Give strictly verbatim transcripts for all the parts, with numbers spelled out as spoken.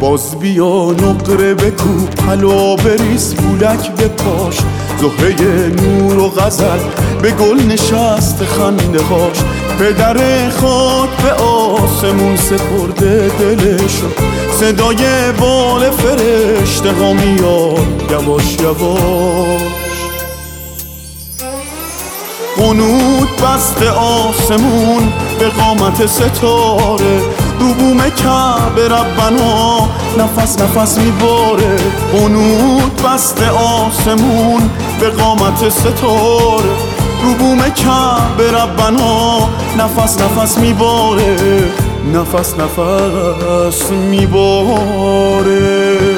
باز بیا نقره بکوب حلا بریز بولک به پاش، زهره نور و غزل به گل نشست خنده هاش. پدر خاک به آسمون سپرده دلشو، صدای بال فرشته ها میاد یواش یواش. قنوت بست آسمون به قامت ستاره، رو بوم کعبه ربنا نفس نفس میباره. قنوت بست آسمون به قامت ستاره، رو بوم کعبه ربنا نفس نفس میباره، نفس نفس میباره.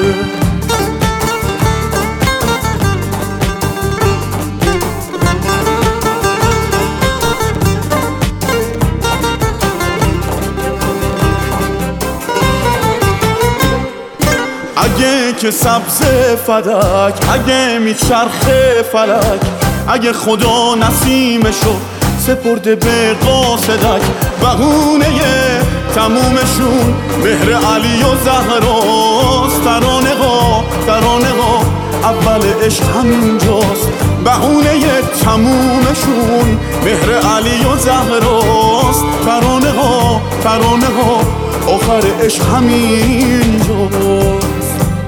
اگه که سبز فدک، اگه میچرخه فلک، اگه خدا نسیمشو سپرده به قاصدک. بهونه تمومشون مهر علی و زهراست. ترانه ها ترانه ها اول عشق همینجاست. بهونه تمومشون مهر علی و زهراست. ترانه ها ترانه ها آخر عشق همینجاست.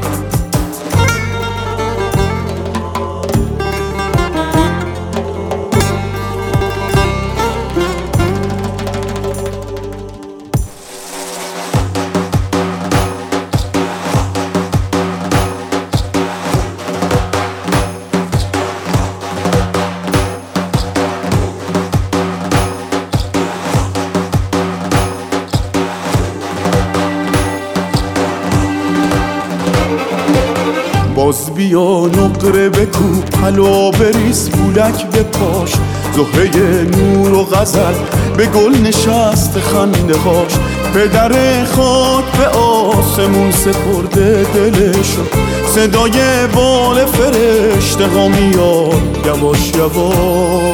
باز بیا نقره بکوب حلا بریز بولک به پاش، زهره نور و غزل به گل نشست خنده هاش. پدر خاک به آسمون سپرده دلشو، صدای بال فرشته ها میاد یواش یواش.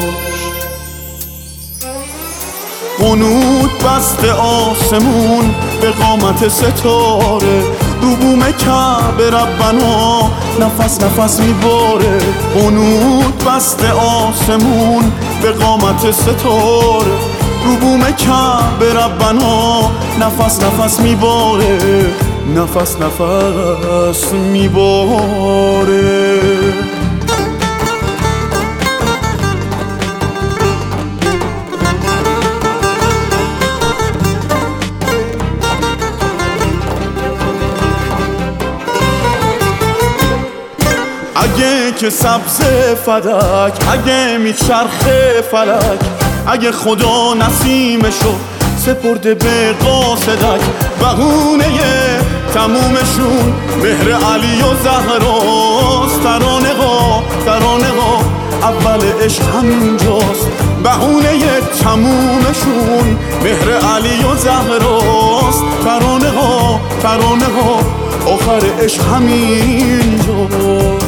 قنوت بست آسمون به قامت ستاره، رو بوم کعبه ربنا نفس نفس میباره. قنوت بست آسمون به قامت ستاره، رو بوم کعبه ربنا نفس نفس میباره، نفس نفس میباره. اگه که سبز فدک، اگه میچرخه فلک، اگه خدا نسیمشو سپرده به قاصدک. بهونه تمومشون مهر علی و زهراست. ترانه ها ترانه ها اول عشق همینجاست. بهونه تمومشون مهر علی و زهراست. ترانه ها ترانه ها آخر عشق همینجاست.